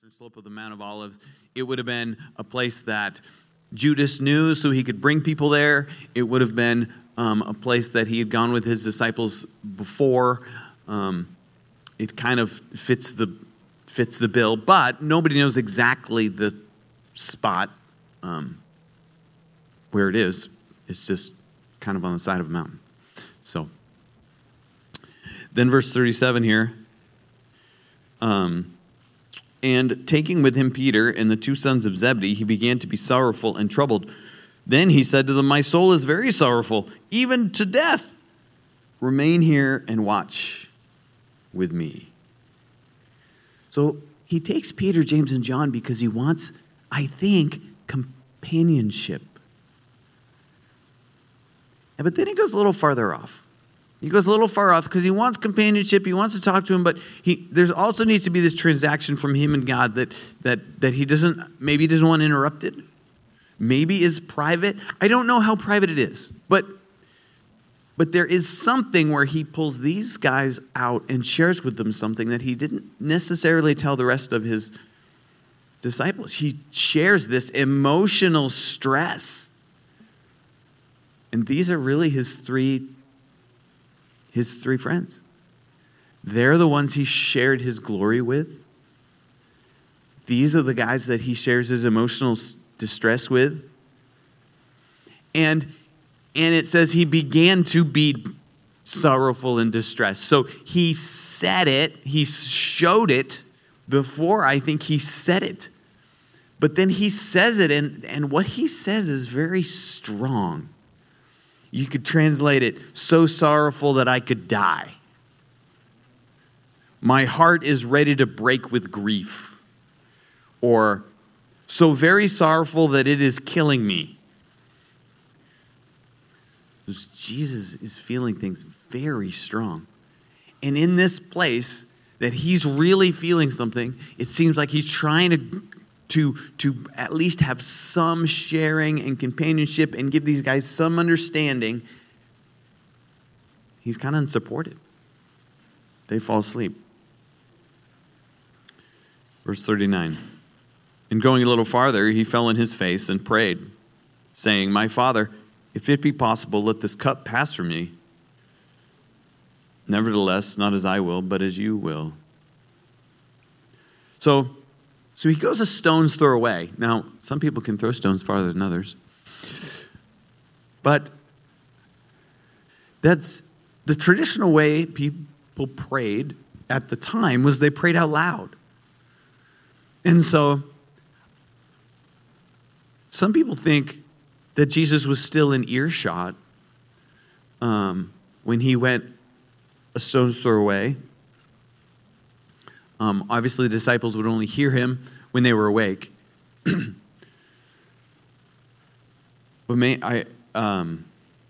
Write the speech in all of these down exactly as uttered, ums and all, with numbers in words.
western slope of the Mount of Olives. It would have been a place that Judas knew so he could bring people there. It would have been um, a place that he had gone with his disciples before. Um, it kind of fits the fits the bill, but nobody knows exactly the spot um, where it is. It's just kind of on the side of a mountain. So then verse thirty-seven here. Um, and taking with him Peter and the two sons of Zebedee, he began to be sorrowful and troubled. Then he said to them, "My soul is very sorrowful, even to death. Remain here and watch with me." So he takes Peter, James, and John because he wants, I think, companionship. But then he goes a little farther off. He goes a little far off because he wants companionship. He wants to talk to him, but he there's also needs to be this transaction from him and God that that that he doesn't maybe he doesn't want interrupted. Maybe is private. I don't know how private it is, but but there is something where he pulls these guys out and shares with them something that he didn't necessarily tell the rest of his disciples. He shares this emotional stress, and these are really his three. His three friends. They're the ones he shared his glory with. These are the guys that he shares his emotional distress with. And, and it says he began to be sorrowful and distressed. So he said it, he showed it before I think he said it. But then he says it, and, and what he says is very strong. You could translate it, so sorrowful that I could die. My heart is ready to break with grief. Or, so very sorrowful that it is killing me. Jesus is feeling things very strong. And in this place that he's really feeling something, it seems like he's trying to To, to at least have some sharing and companionship and give these guys some understanding. He's kind of unsupported. They fall asleep. Verse thirty-nine. And going a little farther, he fell on his face and prayed, saying, "My Father, if it be possible, let this cup pass from me. Nevertheless, not as I will, but as you will." So, So he goes a stone's throw away. Now, some people can throw stones farther than others. But that's the traditional way people prayed at the time was they prayed out loud. And so some people think that Jesus was still in earshot um, when he went a stone's throw away. Um, obviously, the disciples would only hear him when they were awake. But may I? Um,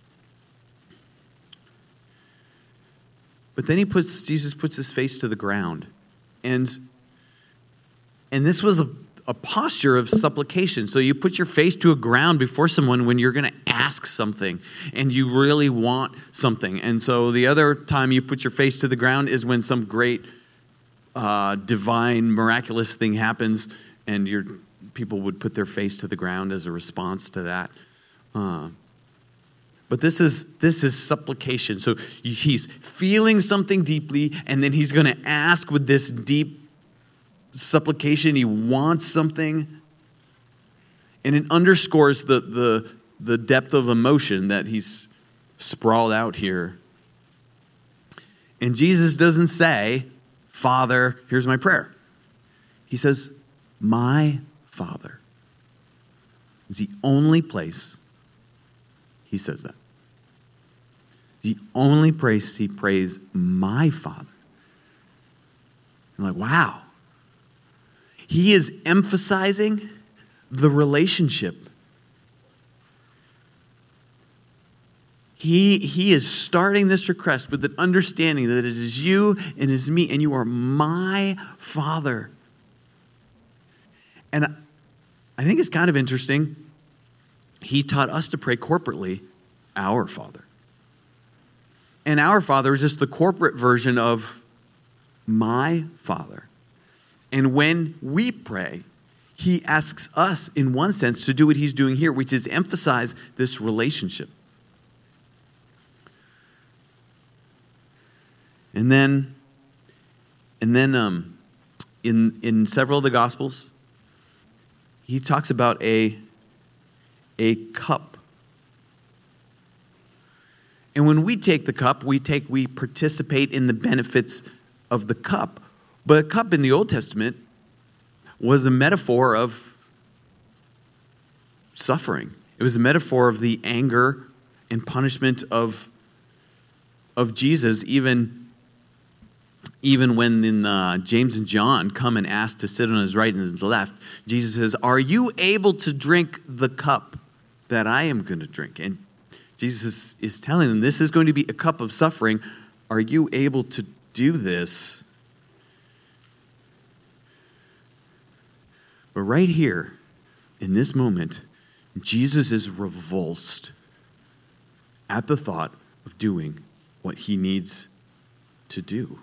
but then he puts Jesus puts his face to the ground, and and this was a, a posture of supplication. So you put your face to a ground before someone when you're going to ask something, and you really want something. And so the other time you put your face to the ground is when some great Uh, divine, miraculous thing happens, and your people would put their face to the ground as a response to that. Uh, but this is this is supplication. So he's feeling something deeply, and then he's going to ask with this deep supplication. He wants something, and it underscores the the the depth of emotion that he's sprawled out here. And Jesus doesn't say, "Father, here's my prayer." He says, "My Father." It's the only place he says that. The only place he prays, "My Father." I'm like, wow. He is emphasizing the relationship. He, he is starting this request with an understanding that it is you and it is me, and you are my Father. And I think it's kind of interesting. He taught us to pray corporately, "Our Father." And "Our Father" is just the corporate version of "my Father." And when we pray, he asks us, in one sense, to do what he's doing here, which is emphasize this relationship. And then, and then um, in, in several of the Gospels, he talks about a, a cup. And when we take the cup, we take, we participate in the benefits of the cup. But a cup in the Old Testament was a metaphor of suffering. It was a metaphor of the anger and punishment of, of Jesus, even, even when in, uh, James and John come and ask to sit on his right and his left. Jesus says, "Are you able to drink the cup that I am going to drink?" And Jesus is, is telling them, this is going to be a cup of suffering. Are you able to do this? But right here, in this moment, Jesus is revulsed at the thought of doing what he needs to do.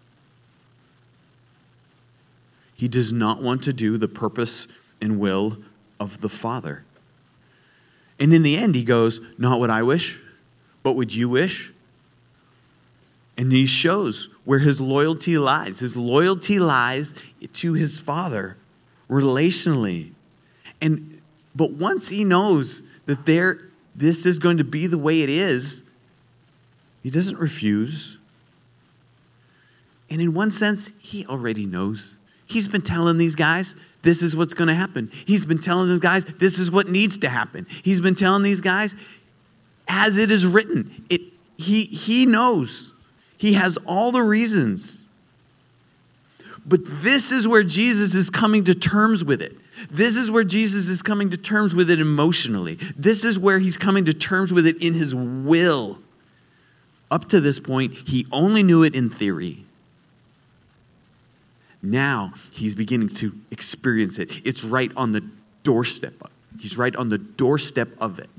He does not want to do the purpose and will of the Father. And in the end, he goes, "Not what I wish, but what you wish." And he shows where his loyalty lies. His loyalty lies to his Father relationally. And but once he knows that there this is going to be the way it is, he doesn't refuse. And in one sense, he already knows. He's been telling these guys, this is what's going to happen. He's been telling these guys, this is what needs to happen. He's been telling these guys, as it is written. It, he, he knows. He has all the reasons. But this is where Jesus is coming to terms with it. This is where Jesus is coming to terms with it emotionally. This is where he's coming to terms with it in his will. Up to this point, he only knew it in theory. Now he's beginning to experience it. It's right on the doorstep. He's right on the doorstep of it.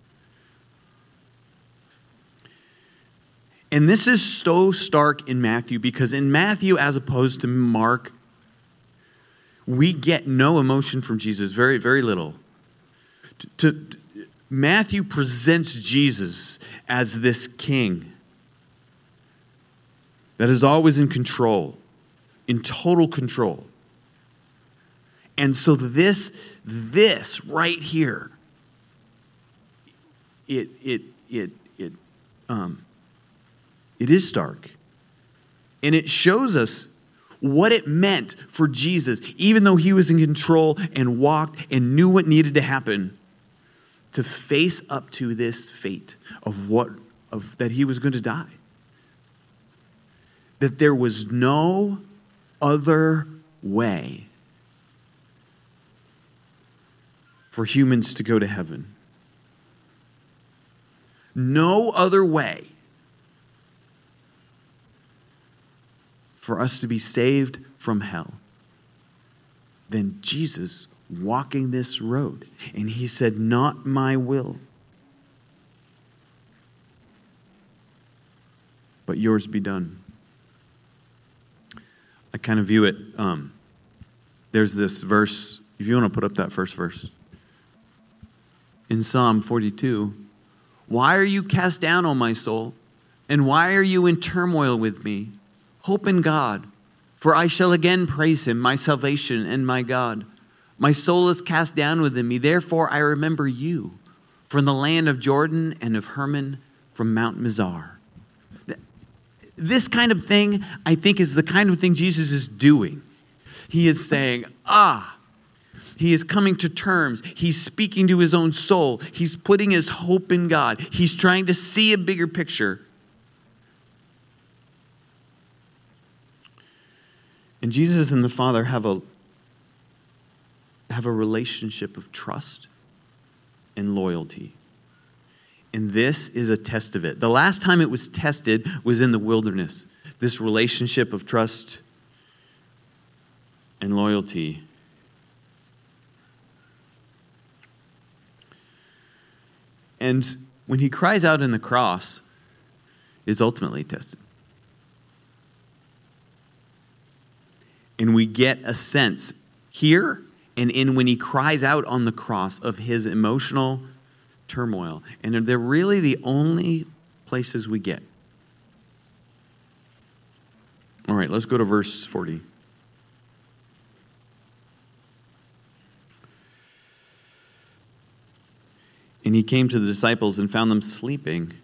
And this is so stark in Matthew because in Matthew, as opposed to Mark, we get no emotion from Jesus, very, very little. To, to, Matthew presents Jesus as this king that is always in control, in total control. And so this, this right here, it, it, it, it, um, it is stark. And it shows us what it meant for Jesus, even though he was in control and walked and knew what needed to happen, to face up to this fate of what of that he was going to die. That there was no other way for humans to go to heaven. No other way for us to be saved from hell than Jesus walking this road. And he said, "Not my will, but yours be done." I kind of view it, um, there's this verse, if you want to put up that first verse. In Psalm forty-two, "Why are you cast down, O my soul? And why are you in turmoil with me? Hope in God, for I shall again praise him, my salvation and my God. My soul is cast down within me, therefore I remember you from the land of Jordan and of Hermon from Mount Mizar." This kind of thing, I think, is the kind of thing Jesus is doing. He is saying, ah, he is coming to terms. He's speaking to his own soul. He's putting his hope in God. He's trying to see a bigger picture. And Jesus and the Father have a, have a relationship of trust and loyalty. And this is a test of it. The last time it was tested was in the wilderness. This relationship of trust and loyalty. And when he cries out in the cross, it's ultimately tested. And we get a sense here and in when he cries out on the cross of his emotional turmoil. And they're really the only places we get. All right, let's go to verse forty. And he came to the disciples and found them sleeping.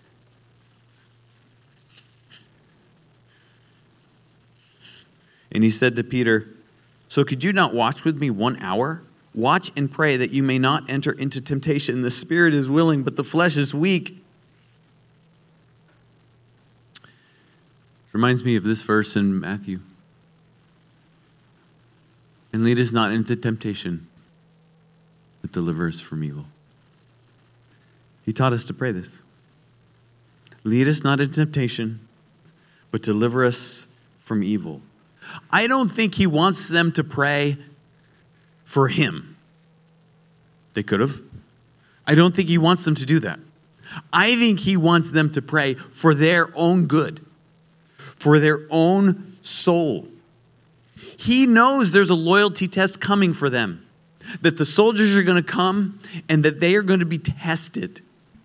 And he said to Peter, "So could you not watch with me one hour? Watch and pray that you may not enter into temptation. The spirit is willing, but the flesh is weak." Reminds me of this verse in Matthew. "And lead us not into temptation, but deliver us from evil." He taught us to pray this. Lead us not into temptation, but deliver us from evil. I don't think he wants them to pray for him. They could have. I don't think he wants them to do that. I think he wants them to pray for their own good, for their own soul. He knows there's a loyalty test coming for them, that the soldiers are going to come and that they are going to be tested.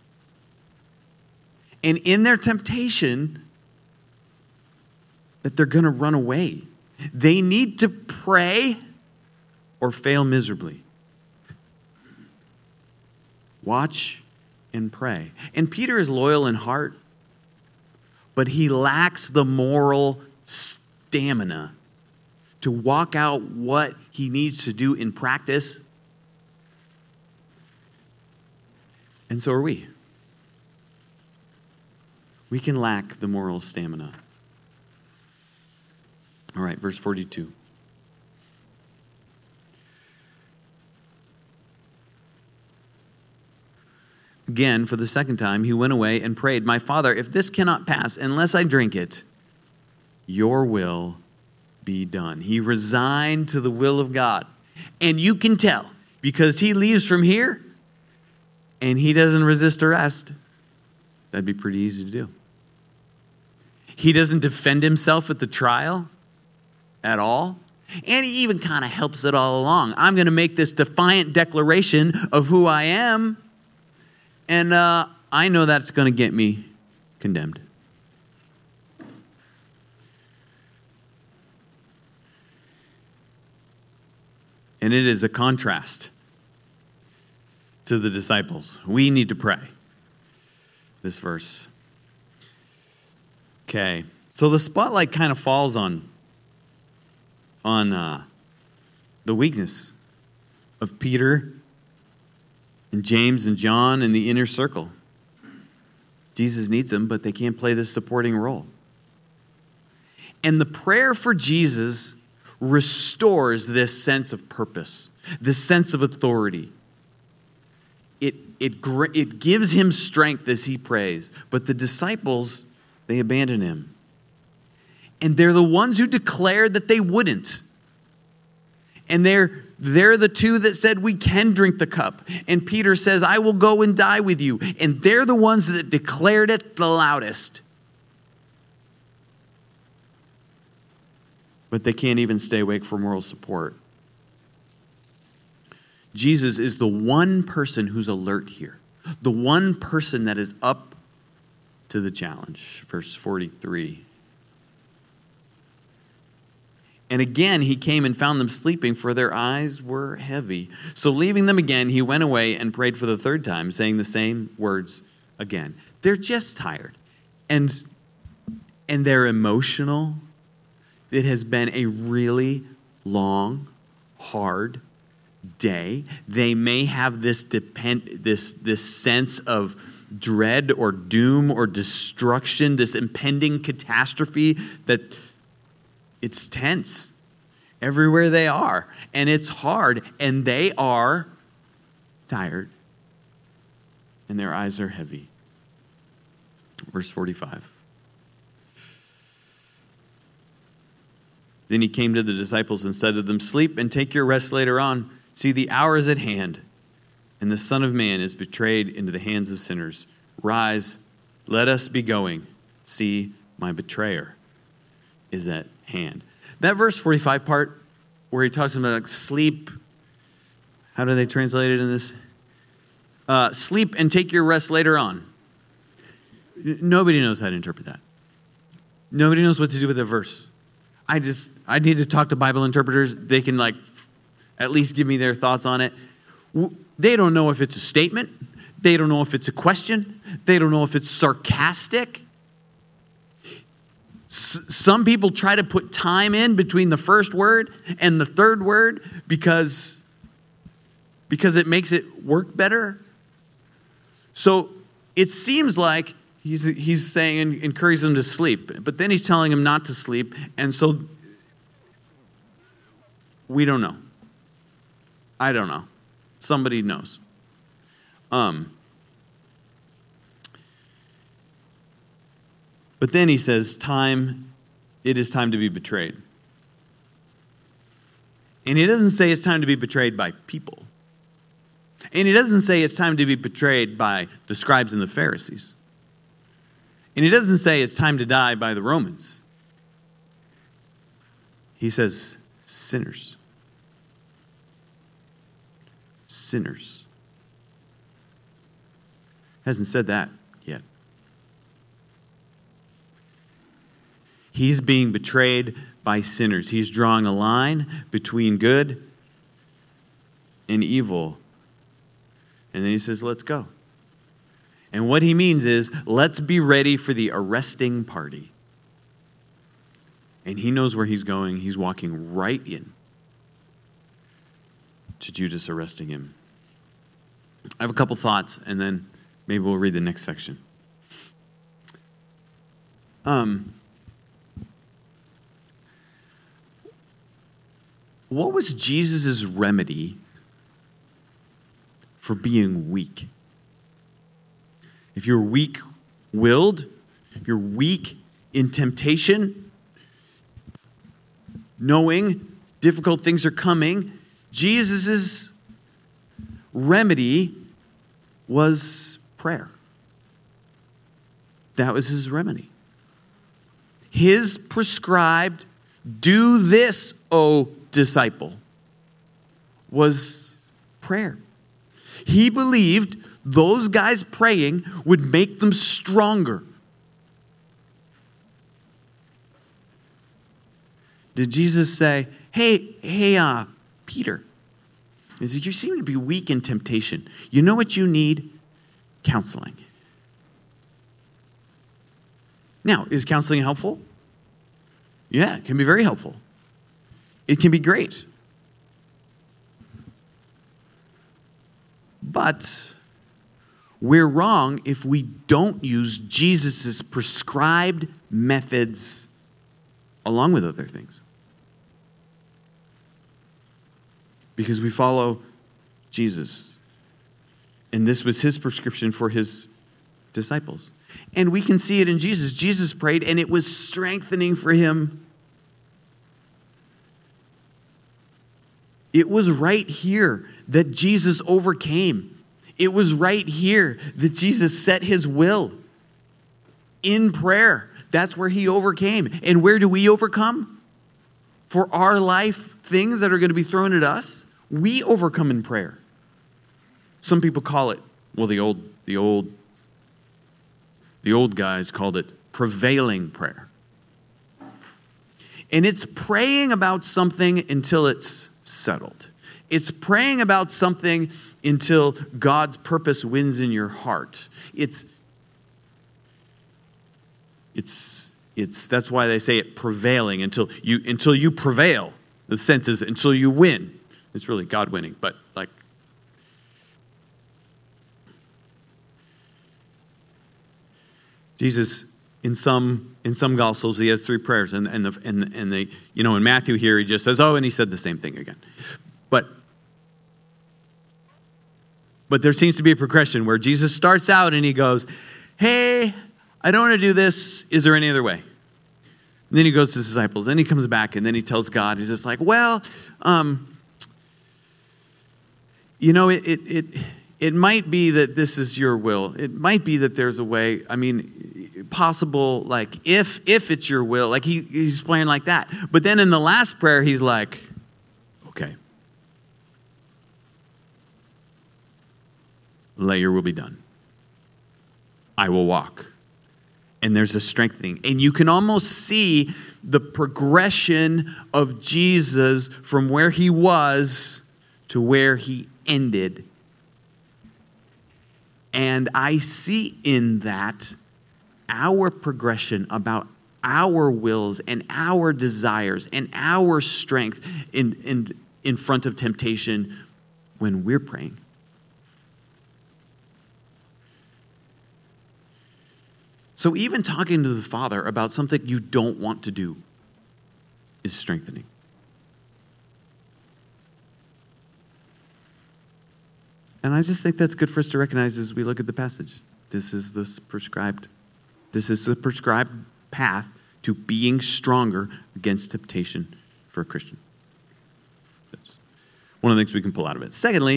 And in their temptation, that they're going to run away. They need to pray or fail miserably. Watch and pray. And Peter is loyal in heart, but he lacks the moral stamina to walk out what he needs to do in practice. And so are we. We can lack the moral stamina. All right, verse forty-two. Again, for the second time, he went away and prayed, "My Father, if this cannot pass unless I drink it, your will be done." He resigned to the will of God. And you can tell, because he leaves from here and he doesn't resist arrest. That'd be pretty easy to do. He doesn't defend himself at the trial at all. And he even kind of helps it all along. I'm going to make this defiant declaration of who I am. And uh, I know that's going to get me condemned. And it is a contrast to the disciples. We need to pray. This verse. Okay. So the spotlight kind of falls on, on uh, the weakness of Peter and James and John in the inner circle. Jesus needs them, but they can't play this supporting role. And the prayer for Jesus restores this sense of purpose, this sense of authority. It, it, it gives him strength as he prays. But the disciples, they abandon him. And they're the ones who declared that they wouldn't. And they're, they're the two that said, "We can drink the cup." And Peter says, "I will go and die with you." And they're the ones that declared it the loudest. But they can't even stay awake for moral support. Jesus is the one person who's alert here. The one person that is up to the challenge. Verse forty-three. And again, he came and found them sleeping, for their eyes were heavy. So leaving them again, he went away and prayed for the third time, saying the same words again. They're just tired. And, and they're emotional. It has been a really long, hard day. They may have this depend, this, this sense of dread or doom or destruction, this impending catastrophe that it's tense everywhere they are. And it's hard. And they are tired. And their eyes are heavy. Verse forty-five. Then he came to the disciples and said to them, "Sleep and take your rest later on. See, the hour is at hand, and the Son of Man is betrayed into the hands of sinners. Rise, let us be going. See, my betrayer is at hand." That verse forty-five part, where he talks about like sleep. How do they translate it in this? Uh, sleep and take your rest later on. Nobody knows how to interpret that. Nobody knows what to do with the verse. I just, I need to talk to Bible interpreters. They can like at least give me their thoughts on it. They don't know if it's a statement. They don't know if it's a question. They don't know if it's sarcastic. S- some people try to put time in between the first word and the third word because, because it makes it work better. So it seems like he's, he's saying, encourage them to sleep. But then he's telling them not to sleep. And so we don't know. I don't know. Somebody knows. Um, but then he says, time, it is time to be betrayed. And he doesn't say it's time to be betrayed by people. And he doesn't say it's time to be betrayed by the scribes and the Pharisees. And he doesn't say it's time to die by the Romans. He says, sinners. Sinners. Hasn't said that yet. He's being betrayed by sinners. He's drawing a line between good and evil. And then he says, let's go. And what he means is, let's be ready for the arresting party. And he knows where he's going. He's walking right in to Judas arresting him. I have a couple thoughts, and then maybe we'll read the next section. Um, what was Jesus' remedy for being weak? If you're weak-willed, if you're weak in temptation, knowing difficult things are coming, Jesus' remedy was prayer. That was his remedy. His prescribed, do this, O disciple, was prayer. He believed those guys praying would make them stronger. Did Jesus say, hey, hey, uh, Peter, he said, you seem to be weak in temptation. You know what you need? Counseling. Now, is counseling helpful? Yeah, it can be very helpful. It can be great. But we're wrong if we don't use Jesus' prescribed methods along with other things. Because we follow Jesus. And this was his prescription for his disciples. And we can see it in Jesus. Jesus prayed, and it was strengthening for him. It was right here that Jesus overcame. It was right here that Jesus set his will in prayer. That's where he overcame. And where do we overcome? For our life, things that are going to be thrown at us, we overcome in prayer. Some people call it, well, the old, the old, the old guys called it prevailing prayer. And it's praying about something until it's settled. It's praying about something until God's purpose wins in your heart. It's, it's, it's, that's why they say it prevailing until you, until you prevail. The sense is until you win. It's really God winning, but like, Jesus, in some in some gospels, he has three prayers, and and the and and they, you know, in Matthew here he just says, oh, and he said the same thing again, but but there seems to be a progression where Jesus starts out and he goes, hey, I don't want to do this. Is there any other way? And then he goes to his disciples. Then he comes back and then he tells God. He's just like, well, um, you know, it it it. It might be that this is your will. It might be that there's a way. I mean, possible, like, if if it's your will. Like, he, he's praying like that. But then in the last prayer, he's like, let your will be done. I will walk. And there's a strengthening. And you can almost see the progression of Jesus from where he was to where he ended. And I see in that our progression about our wills and our desires and our strength in, in, in front of temptation when we're praying. So even talking to the Father about something you don't want to do is strengthening. And I just think that's good for us to recognize as we look at the passage. This is the prescribed, this is the prescribed path to being stronger against temptation for a Christian. That's one of the things we can pull out of it. Secondly,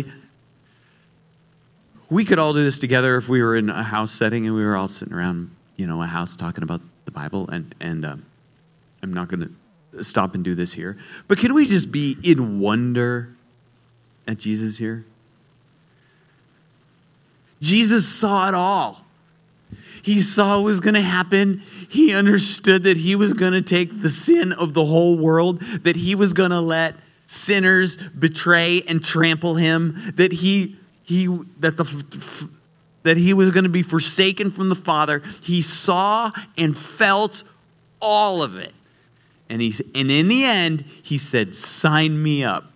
we could all do this together if we were in a house setting and we were all sitting around, you know, a house talking about the Bible. And, and um, I'm not going to stop and do this here. But can we just be in wonder at Jesus here? Jesus saw it all. He saw what was going to happen. He understood that he was going to take the sin of the whole world, that he was going to let sinners betray and trample him, that he he that the that he was going to be forsaken from the Father. He saw and felt all of it. And he and in the end, he said, "Sign me up."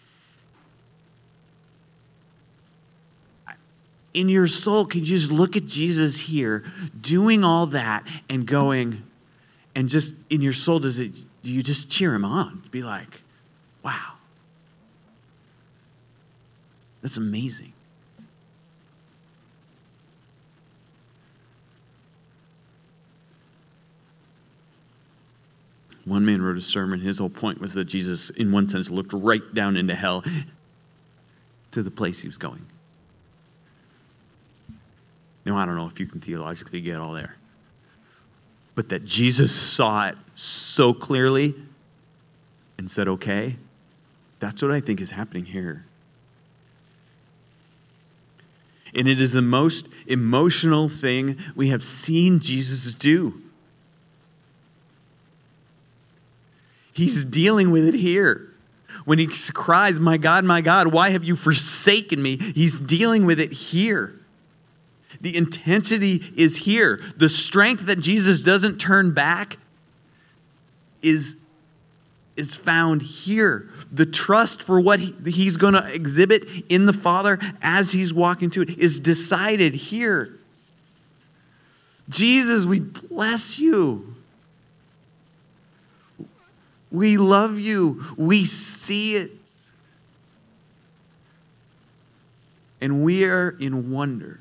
In your soul, can you just look at Jesus here doing all that and going, and just in your soul, does it, do you just cheer him on? Be like, wow, that's amazing. One man wrote a sermon. His whole point was that Jesus, in one sense, looked right down into hell to the place he was going. Now, I don't know if you can theologically get all there. But that Jesus saw it so clearly and said, okay, that's what I think is happening here. And it is the most emotional thing we have seen Jesus do. He's dealing with it here. When he cries, "My God, my God, why have you forsaken me?" He's dealing with it here. The intensity is here. The strength that Jesus doesn't turn back is, is found here. The trust for what he, he's going to exhibit in the Father as he's walking to it is decided here. Jesus, we bless you. We love you. We see it. And we are in wonder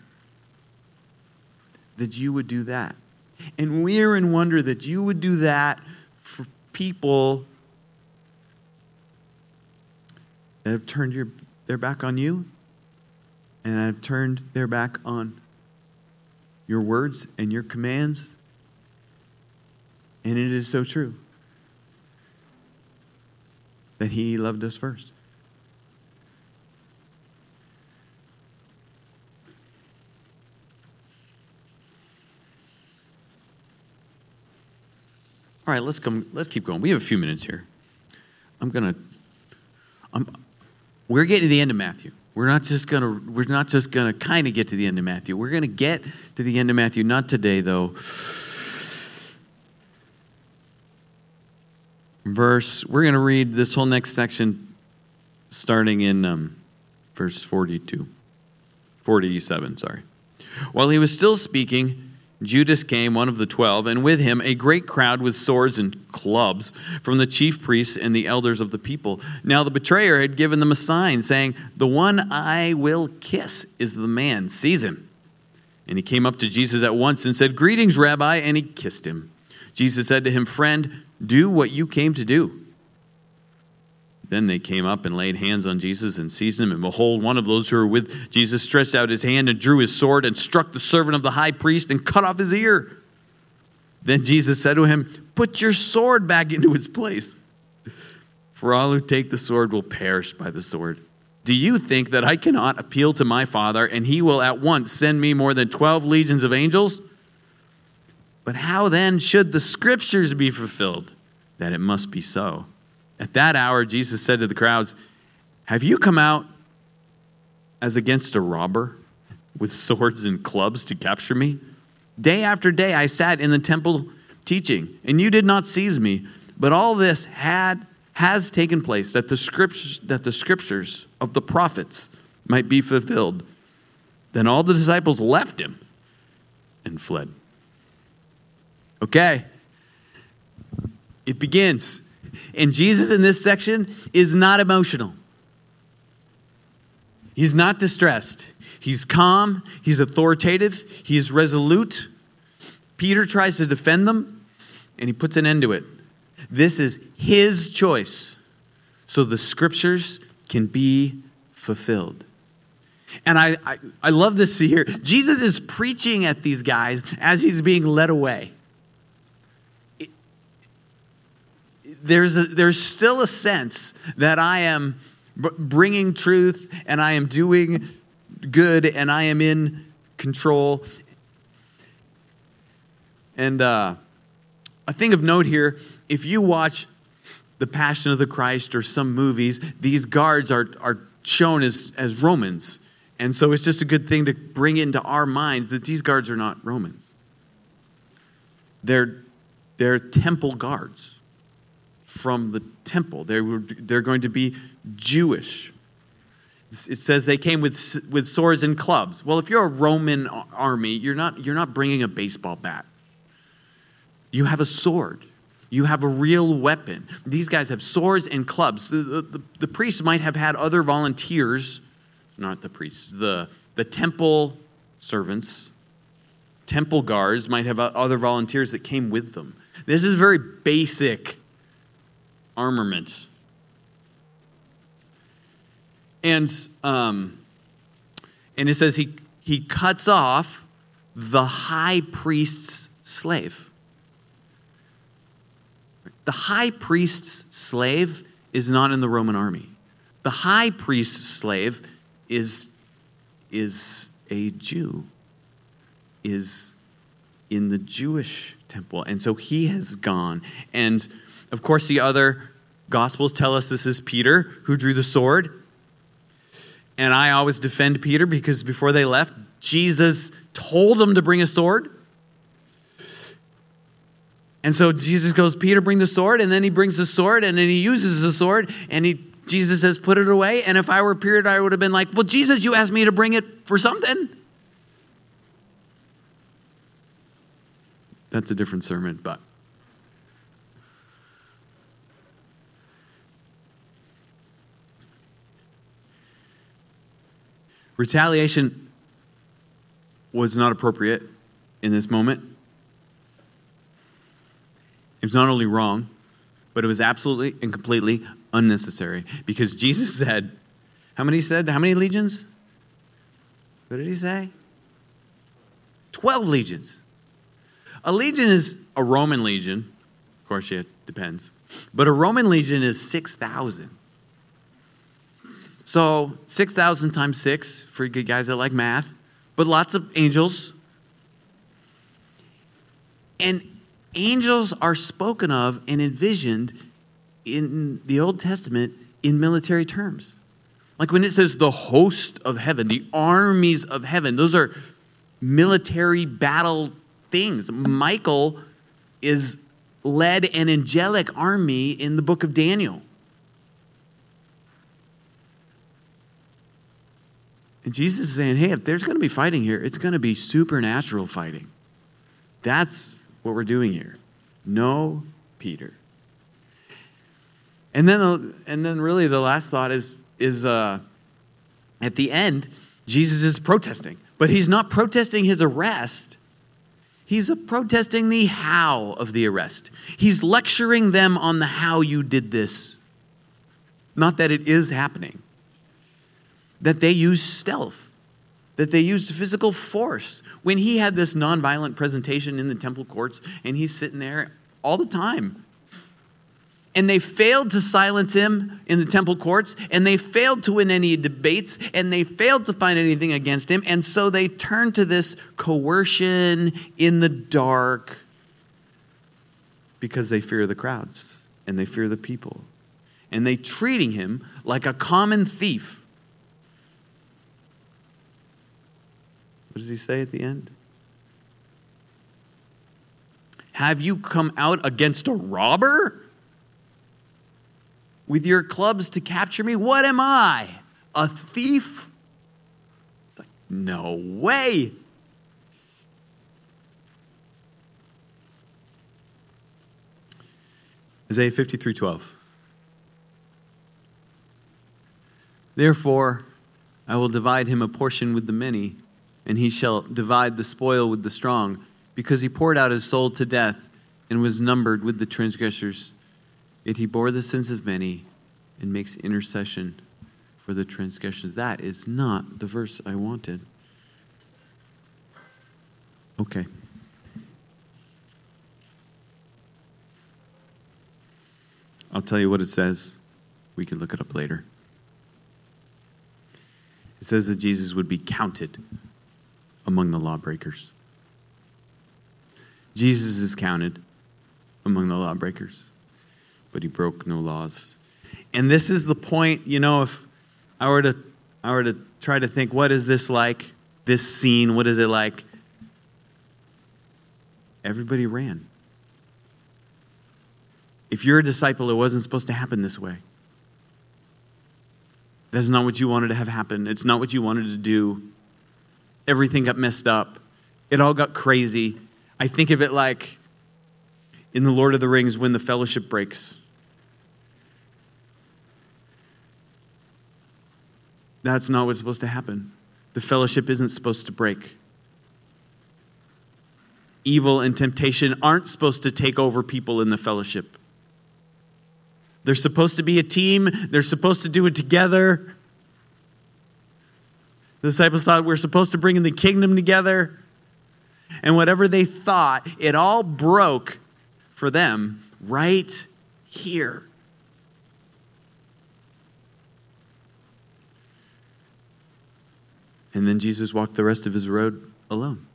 that you would do that. And we're in wonder that you would do that for people that have turned your, their back on you and have turned their back on your words and your commands. And it is so true that he loved us first. All right, let's come. Let's keep going. We have a few minutes here. I'm gonna. I'm. We're getting to the end of Matthew. We're not just gonna. We're not just gonna kind of get to the end of Matthew. We're gonna get to the end of Matthew. Not today, though. Verse. We're gonna read this whole next section, starting in um, verse forty-two, forty-seven. Sorry. While he was still speaking, Judas came, one of the twelve, and with him a great crowd with swords and clubs from the chief priests and the elders of the people. Now the betrayer had given them a sign, saying, "The one I will kiss is the man. Seize him." And he came up to Jesus at once and said, "Greetings, Rabbi," and he kissed him. Jesus said to him, "Friend, do what you came to do." Then they came up and laid hands on Jesus and seized him. And behold, one of those who were with Jesus stretched out his hand and drew his sword and struck the servant of the high priest and cut off his ear. Then Jesus said to him, "Put your sword back into its place. For all who take the sword will perish by the sword. Do you think that I cannot appeal to my Father, and he will at once send me more than twelve legions of angels? But how then should the scriptures be fulfilled, that it must be so? At that hour, Jesus said to the crowds, have you come out as against a robber with swords and clubs to capture me? Day after day I sat in the temple teaching, and you did not seize me. But all this had has taken place, that the scriptures, that the scriptures of the prophets might be fulfilled. Then all the disciples left him and fled. Okay. It begins. And Jesus in this section is not emotional. He's not distressed. He's calm. He's authoritative. He is resolute. Peter tries to defend them, and he puts an end to it. This is his choice, so the scriptures can be fulfilled. And I, I, I love this here. Jesus is preaching at these guys as he's being led away. It, there's, a, there's still a sense that I am b- bringing truth, and I am doing good, and I am in control. And uh, a thing of note here, if you watch The Passion of the Christ or some movies, these guards are, are shown as, as Romans. And so it's just a good thing to bring into our minds that these guards are not Romans. They're, they're temple guards from the temple. They were, they're going to be Jewish. It says they came with, with swords and clubs. Well, if you're a Roman army, you're not, you're not bringing a baseball bat. You have a sword. You have a real weapon. These guys have swords and clubs. The, the, the priests might have had other volunteers, not the priests, the, the temple servants, temple guards might have other volunteers that came with them. This is very basic armament. And um, and it says he, he cuts off the high priest's slave. The high priest's slave is not in the Roman army. The high priest's slave is, is a Jew, is in the Jewish temple. And so he has gone. And of course, the other Gospels tell us this is Peter who drew the sword. And I always defend Peter because before they left, Jesus told him to bring a sword. And so Jesus goes, Peter, bring the sword. And then he brings the sword, and then he uses the sword. And he, Jesus says, put it away. And if I were Peter, I would have been like, well, Jesus, you asked me to bring it for something. That's a different sermon, but. Retaliation was not appropriate in this moment. It was not only wrong, but it was absolutely and completely unnecessary. Because Jesus said, how many said? How many legions? What did he say? Twelve legions. A legion is a Roman legion. Of course, yeah, it depends. But a Roman legion is six thousand. So six thousand times six, for good guys that like math. But lots of angels. And angels are spoken of and envisioned in the Old Testament in military terms. Like when it says the host of heaven, the armies of heaven, those are military battle things. Michael is led an angelic army in the book of Daniel. And Jesus is saying, hey, if there's going to be fighting here, it's going to be supernatural fighting. That's what we're doing here. No, Peter. And then, and then really the last thought is, is uh, at the end, Jesus is protesting. But he's not protesting his arrest. He's protesting the how of the arrest. He's lecturing them on the how you did this. Not that it is happening. That they used stealth. That they used physical force. When he had this nonviolent presentation in the temple courts, and he's sitting there all the time. And they failed to silence him in the temple courts, and they failed to win any debates, and they failed to find anything against him. And so they turned to this coercion in the dark because they fear the crowds and they fear the people. And they treating him like a common thief. What does he say at the end? Have you come out against a robber with your clubs to capture me? What am I? A thief? It's like, no way. Isaiah fifty-three twelve. Therefore, I will divide him a portion with the many, and he shall divide the spoil with the strong, because he poured out his soul to death and was numbered with the transgressors. Yet he bore the sins of many and makes intercession for the transgressions. That is not the verse I wanted. Okay. I'll tell you what it says. We can look it up later. It says that Jesus would be counted among the lawbreakers. Jesus is counted among the lawbreakers, but he broke no laws. And this is the point, you know, if I were to I were to try to think, what is this like? This scene, what is it like? Everybody ran. If you're a disciple, it wasn't supposed to happen this way. That's not what you wanted to have happen. It's not what you wanted to do. Everything got messed up. It all got crazy. I think of it like in The Lord of the Rings when the fellowship breaks. That's not what's supposed to happen. The fellowship isn't supposed to break. Evil and temptation aren't supposed to take over people in the fellowship. They're supposed to be a team. They're supposed to do it together. The disciples thought we're supposed to bring in the kingdom together. And whatever they thought, it all broke for them right here. And then Jesus walked the rest of his road alone.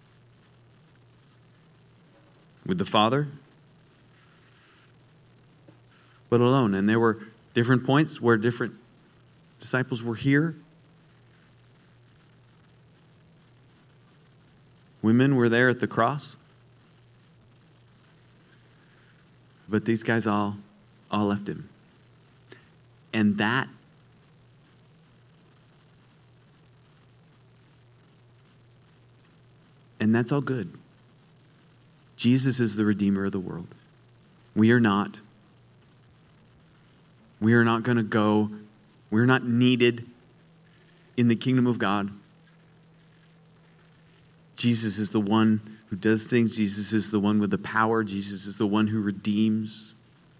With the Father, but alone. And there were different points where different disciples were here. Women were there at the cross. But these guys all, all left him. And that and that's all good. Jesus is the Redeemer of the world. We are not. We are not going to go. We're not needed in the kingdom of God. Jesus is the one who does things. Jesus is the one with the power. Jesus is the one who redeems.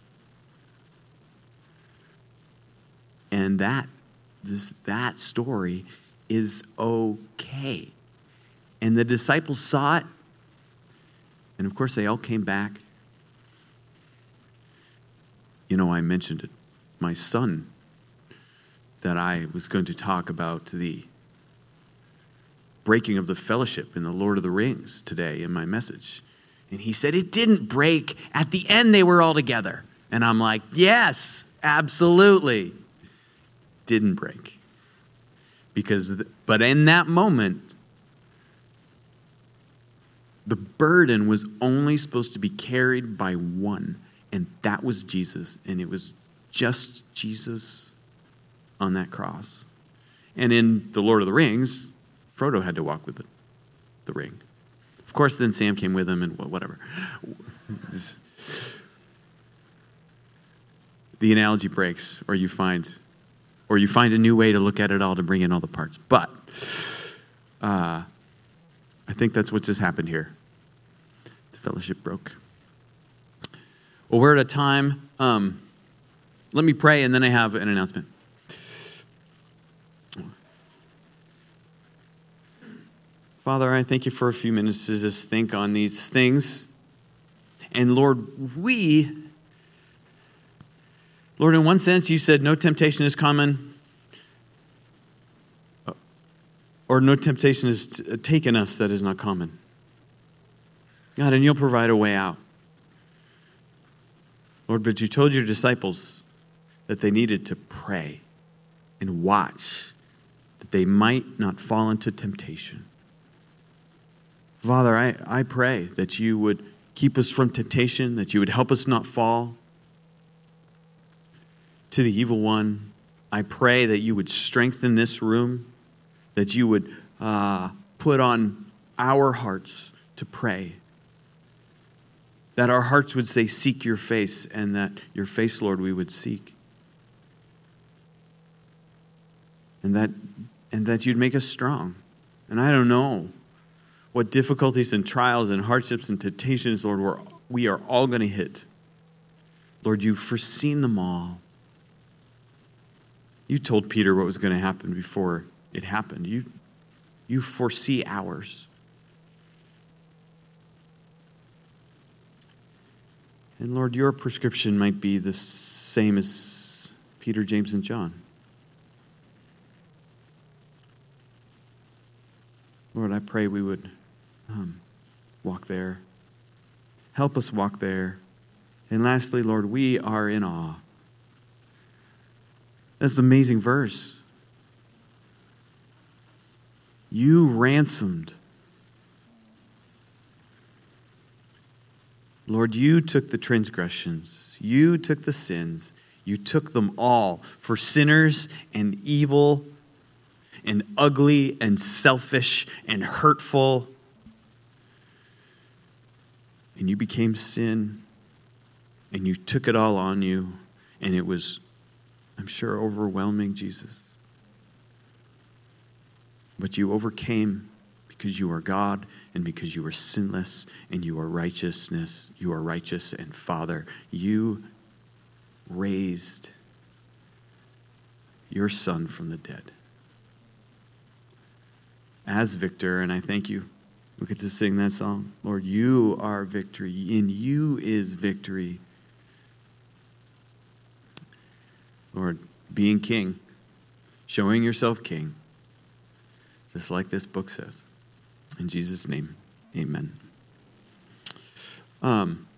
And that, this, that story is okay. And the disciples saw it. And of course, they all came back. You know, I mentioned it. My son, that I was going to talk about the breaking of the fellowship in the Lord of the Rings today in my message. And he said it didn't break. At the end, they were all together. And I'm like, yes, absolutely. Didn't break. Because, but in that moment, the burden was only supposed to be carried by one, and that was Jesus. And it was just Jesus on that cross. And in The Lord of the Rings, Frodo had to walk with the, the ring. Of course, then Sam came with him and whatever. The analogy breaks, or you find, or you find a new way to look at it all to bring in all the parts. But uh, I think that's what just happened here. The fellowship broke. Well, we're at a time. Um, let me pray, and then I have an announcement. Father, I thank you for a few minutes to just think on these things. And Lord, we Lord, in one sense, you said no temptation is common, or no temptation is t- taken us that is not common. God, and you'll provide a way out. Lord, but you told your disciples that they needed to pray and watch, that they might not fall into temptation. Father, I, I pray that you would keep us from temptation, that you would help us not fall to the evil one. I pray that you would strengthen this room, that you would uh, put on our hearts to pray, that our hearts would say, seek your face, and that your face, Lord, we would seek. And that, and that you'd make us strong. And I don't know what difficulties and trials and hardships and temptations, Lord, we're, we are all going to hit. Lord, you've foreseen them all. You told Peter what was going to happen before it happened. You, you foresee ours. And Lord, your prescription might be the same as Peter, James, and John. Lord, I pray we would um, walk there. Help us walk there. And lastly, Lord, we are in awe. That's an amazing verse. You ransomed. Lord, you took the transgressions. You took the sins. You took them all for sinners and evil and ugly and selfish and hurtful. And you became sin, and you took it all on you, and it was, I'm sure, overwhelming, Jesus. But you overcame because you are God and because you are sinless and you are righteousness. You are righteous, and Father, you raised your Son from the dead as victor, and I thank you. We get to sing that song. Lord, you are victory. In you is victory. Lord, being king, showing yourself king, just like this book says. In Jesus' name, amen. Um.